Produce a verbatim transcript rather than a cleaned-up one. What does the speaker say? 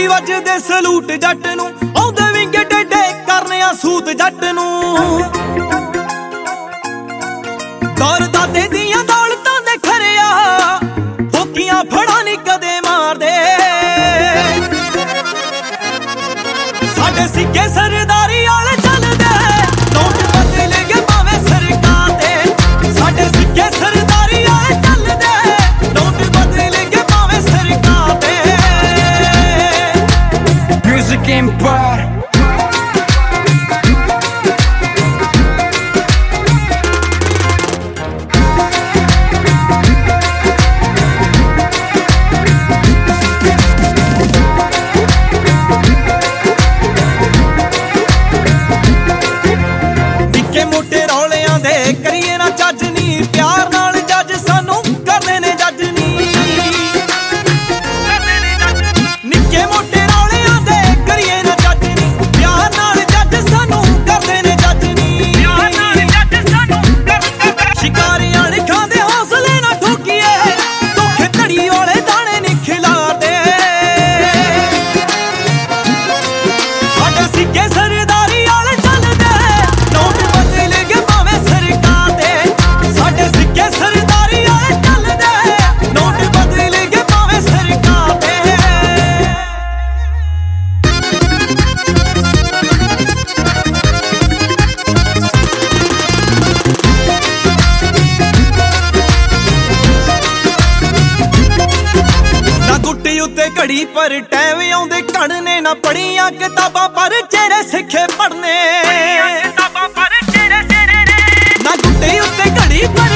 ਗੋਲੀ ਵੱਜਦੇ ਸਲੂਟ ਜੱਟ ਨੂੰ, ਆਉਂਦੇ ਵਿੰਗੇ ਡੇਡੇ ਕਰਨੇ ਆ ਸੂਤ ਜੱਟ ਨੂੰ। ਦੌਰ ਦਾਦੇ ਦੀਆਂ ਦੌਲਤਾਂ ਦੇ ਖਰਿਆ, ਫੋਕੀਆਂ ਫੜਾ ਨੀ ਕਦੇ ਮਾਰਦੇ। ਸਾਡੇ ਸਿੱਕੇ ਸਰਦਾਰੀ ਵਾਲੇ ਚੱਲਦੇ, ਨੋਟ ਬਦਲਣਗੇ ਭਾਵੇਂ ਸਰਕਾਰ ਦੇ। ਸਾਡੇ ਸਿੱਕੇ ਸਰਦਾਰੀ ਵਾਲੇ ਚੱਲਦੇ, ਨੋਟ ਬਦਲਣਗੇ ਭਾਵੇਂ ਸਰਕਾਰ ਦੇ। Music Empire ਮੋਟੇ ਰੌਲਿਆਂ ਦੇ ਕਰੀਏ ਨਾ ਜੱਜ ਨੀ, ਪਿਆਰ ਨਾਲ ਜੱਜ ਸਾਨੂੰ ਕਰਦੇ ਨੇ ਜੱਜ ਨੀ। ਨਿੱਕੇ ਮੋਟੇ ਰੌਲਿਆਂ ਦੇ ਕਰੀਏ ਨਾ ਜੱਜ ਨੀ, ਪਿਆਰ ਨਾਲ ਜੱਜ ਸਾਨੂੰ ਕਰਦੇ ਨੇ ਜੱਜ ਨੀ। ਸ਼ਿਕਾਰੀਆਂ ਨੇ ਖਾਂਦੇ ਹੌਸਲੇ ਨਾ ਠੋਕੀਏ, ਧੋਖੇ ਧੜੀ ਵਾਲੇ ਦਾਣੇ ਨੀ ਖਿਲਾਰਦੇ। ਸਾਡੇ ਸਿੱਕੇ ਸਰਦਾਰੀ ਵਾਲੇ ਚੱਲਦੇ, ਨੋਟ ਬਦਲਣਗੇ ਭਾਵੇਂ ਸਰਕਾਰ ਦੇ। ਸਾਡੇ ਸਿੱਕੇ ਸਰਦਾਰੀ ਵਾਲੇ ਚੱਲਦੇ, ਨੋਟ ਬਦਲਣਗੇ ਭਾਵੇਂ ਸਰਕਾਰ ਦੇ। ਨਾ ਗੁੱਟੀ ਉੱਤੇ ਘੜੀ ਪਰ ਟੈਮ ਆਉਂਦੇ ਘੜਨੇ, ਨਾ ਪੜੀਆਂ ਕਿਤਾਬਾਂ ਪਰ ਚਿਹਰੇ ਸਿੱਖੇ ਪੜਨੇ। ਨਾ ਗੁੱਟੀ ਉੱਤੇ ਘੜੀ ਪਰ